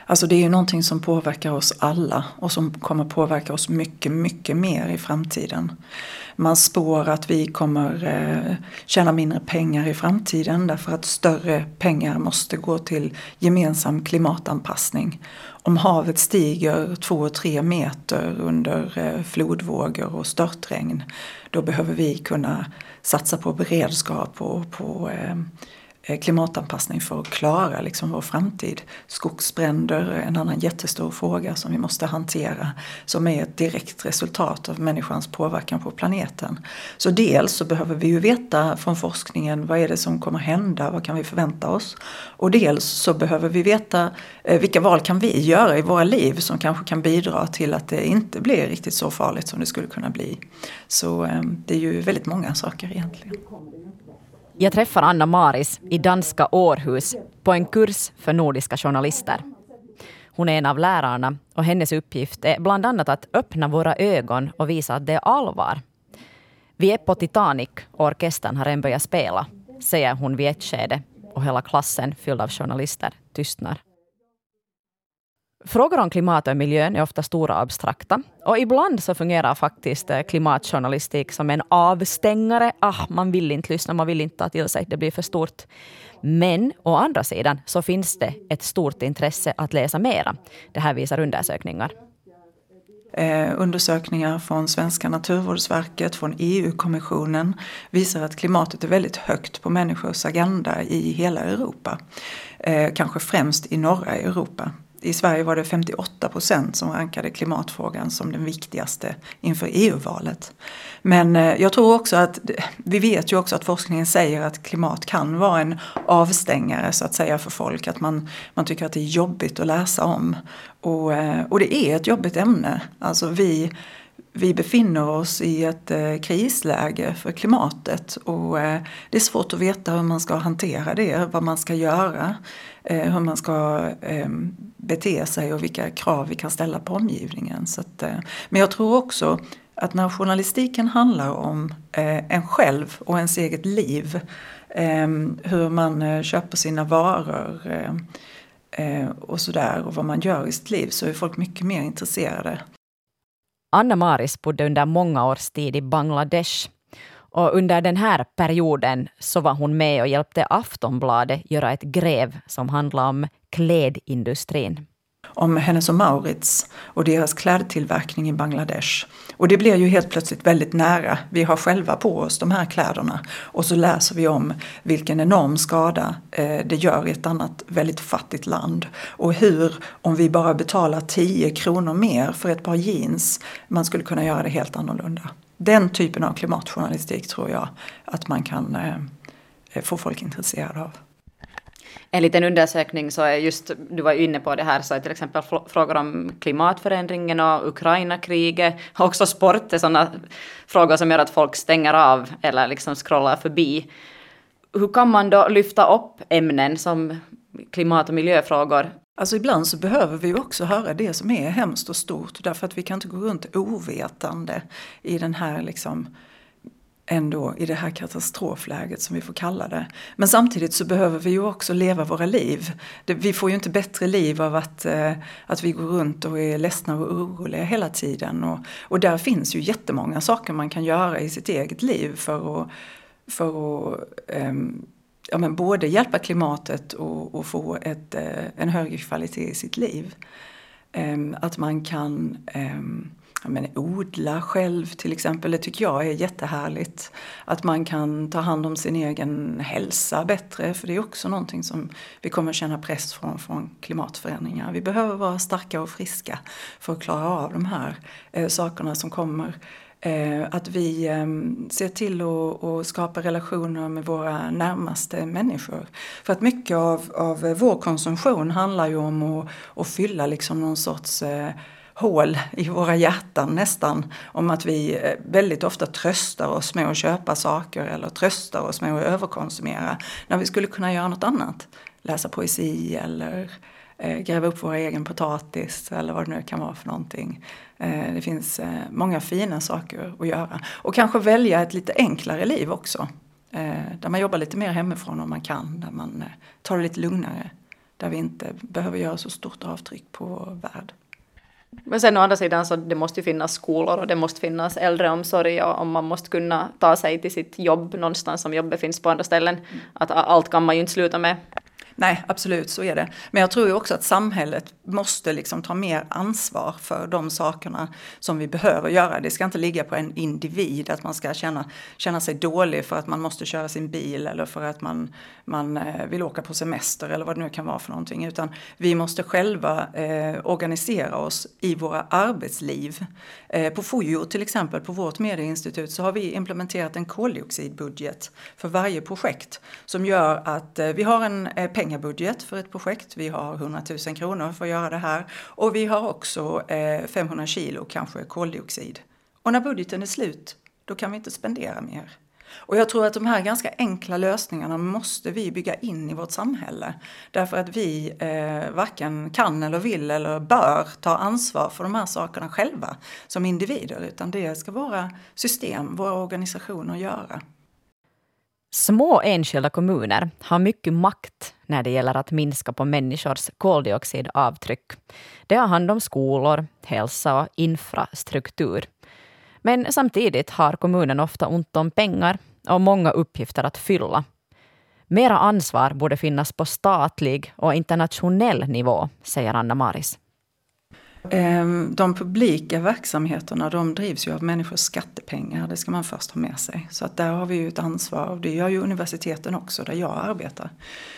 Alltså det är ju någonting som påverkar oss alla och som kommer påverka oss mycket, mycket mer i framtiden. Man spår att vi kommer tjäna mindre pengar i framtiden därför att större pengar måste gå till gemensam klimatanpassning. Om havet stiger 2-3 meter under flodvågor och störtregn, då behöver vi kunna satsa på beredskap och på klimatanpassning för att klara liksom vår framtid. Skogsbränder är en annan jättestor fråga som vi måste hantera, som är ett direkt resultat av människans påverkan på planeten. Så dels så behöver vi ju veta från forskningen vad är det som kommer hända, vad kan vi förvänta oss. Och dels så behöver vi veta vilka val kan vi göra i våra liv som kanske kan bidra till att det inte blir riktigt så farligt som det skulle kunna bli. Så det är ju väldigt många saker egentligen. Jag träffar Anna-Maris i danska Århus på en kurs för nordiska journalister. Hon är en av lärarna och hennes uppgift är bland annat att öppna våra ögon och visa att det är allvar. Vi är på Titanic och orkestern har redan börjat spela, säger hon vid ett skede och hela klassen fylld av journalister tystnar. Frågor om klimat och miljön är ofta stora och abstrakta. Och ibland så fungerar faktiskt klimatjournalistik som en avstängare. Man vill inte lyssna, man vill inte ta till sig, det blir för stort. Men å andra sidan så finns det ett stort intresse att läsa mera. Det här visar undersökningar. Undersökningar från Svenska Naturvårdsverket, från EU-kommissionen visar att klimatet är väldigt högt på människors agenda i hela Europa. Kanske främst i norra Europa. I Sverige var det 58% som rankade klimatfrågan som den viktigaste inför EU-valet. Men jag tror också att, vi vet ju också att forskningen säger att klimat kan vara en avstängare så att säga för folk. Att man tycker att det är jobbigt att läsa om. Och det är ett jobbigt ämne. Alltså vi befinner oss i ett krisläge för klimatet och det är svårt att veta hur man ska hantera det, vad man ska göra, hur man ska bete sig och vilka krav vi kan ställa på omgivningen. Men jag tror också att när journalistiken handlar om en själv och ens eget liv, hur man köper sina varor och sådär och vad man gör i sitt liv, så är folk mycket mer intresserade. Anna-Maris bodde under många års tid i Bangladesh. Och under den här perioden så var hon med och hjälpte Aftonbladet göra ett gräv som handlade om klädindustrin. Om Hennes & Mauritz och deras klädtillverkning i Bangladesh. Och det blir ju helt plötsligt väldigt nära. Vi har själva på oss de här kläderna. Och så läser vi om vilken enorm skada det gör i ett annat väldigt fattigt land. Och hur, om vi bara betalar 10 kronor mer för ett par jeans, man skulle kunna göra det helt annorlunda. Den typen av klimatjournalistik tror jag att man kan få folk intresserade av. En liten undersökning så är just, du var inne på det här, så är till exempel frågor om klimatförändringen och Ukraina-kriget. Också sport är sådana frågor som gör att folk stänger av eller liksom scrollar förbi. Hur kan man då lyfta upp ämnen som klimat- och miljöfrågor? Alltså ibland så behöver vi också höra det som är hemskt och stort. Därför att vi kan inte gå runt ovetande i den här liksom, ändå i det här katastrofläget som vi får kalla det. Men samtidigt så behöver vi ju också leva våra liv. Vi får ju inte bättre liv av att vi går runt och är ledsna och oroliga hela tiden. Och där finns ju jättemånga saker man kan göra i sitt eget liv för att både hjälpa klimatet och få en högre kvalitet i sitt liv. Att man kan odla själv till exempel, det tycker jag är jättehärligt. Att man kan ta hand om sin egen hälsa bättre, för det är också någonting som vi kommer känna press från klimatförändringar. Vi behöver vara starka och friska för att klara av de här sakerna som kommer. Att vi ser till att skapa relationer med våra närmaste människor. För att mycket av vår konsumtion handlar ju om att fylla liksom någon sorts hål i våra hjärtan nästan. Om att vi väldigt ofta tröstar oss med att köpa saker eller tröstar oss med att överkonsumera. När vi skulle kunna göra något annat. Läsa poesi eller gräva upp vår egen potatis eller vad det nu kan vara för någonting. Det finns många fina saker att göra. Och kanske välja ett lite enklare liv också. Där man jobbar lite mer hemifrån om man kan. Där man tar det lite lugnare. där vi inte behöver göra så stort avtryck på vår värld. Men sen å andra sidan så det måste ju finnas skolor och det måste finnas äldreomsorg och man måste kunna ta sig till sitt jobb någonstans om jobbet finns på andra ställen. Att allt kan man ju inte sluta med. Nej, absolut, så är det. Men jag tror ju också att samhället måste liksom ta mer ansvar för de sakerna som vi behöver göra. Det ska inte ligga på en individ att man ska känna sig dålig för att man måste köra sin bil eller för att man vill åka på semester eller vad det nu kan vara för någonting. Utan vi måste själva organisera oss i våra arbetsliv. På FOJO till exempel, på vårt medieinstitut, så har vi implementerat en koldioxidbudget för varje projekt som gör att vi har en pengabudget för ett projekt. Vi har 100 000 kronor för att göra det här. Och vi har också 500 kilo kanske koldioxid. Och när budgeten är slut, då kan vi inte spendera mer. Och jag tror att de här ganska enkla lösningarna måste vi bygga in i vårt samhälle. Därför att vi varken kan eller vill eller bör ta ansvar för de här sakerna själva som individer. Utan det ska vara system, våra organisationer göra. Små enskilda kommuner har mycket makt när det gäller att minska på människors koldioxidavtryck. Det har hand om skolor, hälsa och infrastruktur. Men samtidigt har kommunen ofta ont om pengar och många uppgifter att fylla. Mera ansvar borde finnas på statlig och internationell nivå, säger Anna-Maris. De publika verksamheterna, de drivs ju av människors skattepengar. Det ska man först ha med sig. Så att där har vi ju ett ansvar. Och det gör ju universiteten också, där jag arbetar.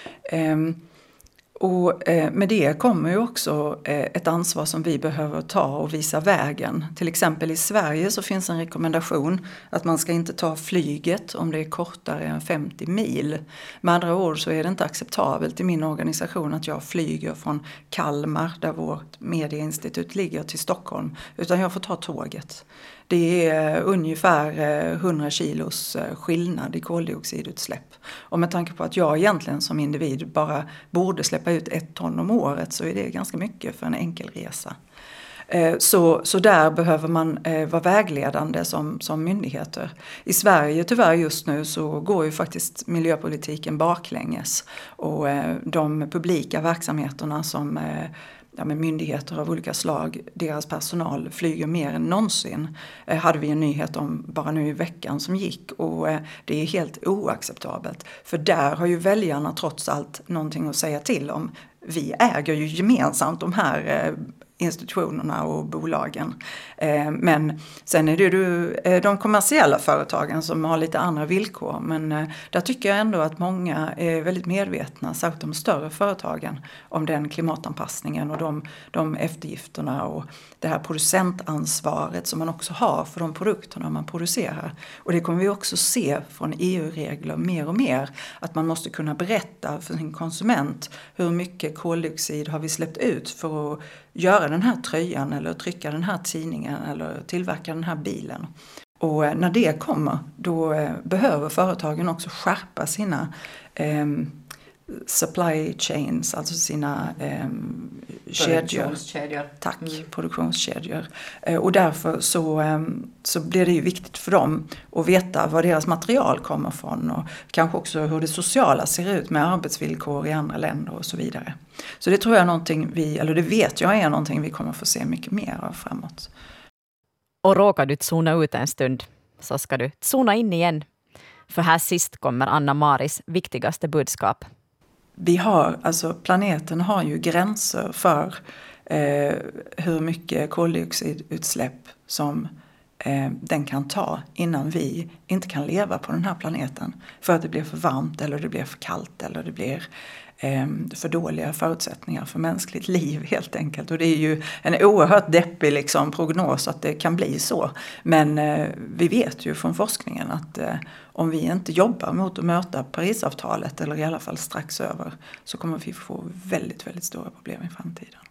Och med det kommer ju också ett ansvar som vi behöver ta och visa vägen. Till exempel i Sverige så finns en rekommendation att man ska inte ta flyget om det är kortare än 50 mil. Med andra ord så är det inte acceptabelt i min organisation att jag flyger från Kalmar, där vårt medieinstitut ligger, till Stockholm. Utan jag får ta tåget. Det är ungefär 100 kilos skillnad i koldioxidutsläpp. Och med tanke på att jag egentligen som individ bara borde släppa ut 1 ton om året, så är det ganska mycket för en enkel resa. Så där behöver man vara vägledande som myndigheter. I Sverige tyvärr just nu så går ju faktiskt miljöpolitiken baklänges. Och de publika verksamheterna som med myndigheter av olika slag, deras personal flyger mer än någonsin. Hade vi en nyhet om bara nu i veckan som gick, och det är helt oacceptabelt. För där har ju väljarna trots allt någonting att säga till om. Vi äger ju gemensamt de här institutionerna och bolagen. Men sen är det ju de kommersiella företagen som har lite andra villkor. Men där tycker jag ändå att många är väldigt medvetna, särskilt de större företagen, om den klimatanpassningen och de eftergifterna och det här producentansvaret som man också har för de produkterna man producerar. Och det kommer vi också se från EU-regler mer och mer, att man måste kunna berätta för sin konsument hur mycket koldioxid har vi släppt ut för att göra den här tröjan eller trycka den här tidningen eller tillverka den här bilen. Och när det kommer, då behöver företagen också skärpa sina supply chains, alltså sina produktionskedjor. Tack, produktionskedjor. Och därför så blir det ju viktigt för dem att veta var deras material kommer från och kanske också hur det sociala ser ut med arbetsvillkor i andra länder och så vidare. Så det tror jag är någonting det vet jag är någonting vi kommer få se mycket mer av framåt. Och råkar du zona ut en stund så ska du zona in igen. För här sist kommer Anna-Maris viktigaste budskap. Planeten har ju gränser för hur mycket koldioxidutsläpp som den kan ta innan vi inte kan leva på den här planeten. För att det blir för varmt eller det blir för kallt eller det blir för dåliga förutsättningar för mänskligt liv helt enkelt. Och det är ju en oerhört deppig prognos att det kan bli så. Men vi vet ju från forskningen att om vi inte jobbar mot att möta Parisavtalet eller i alla fall strax över, så kommer vi få väldigt, väldigt stora problem i framtiden.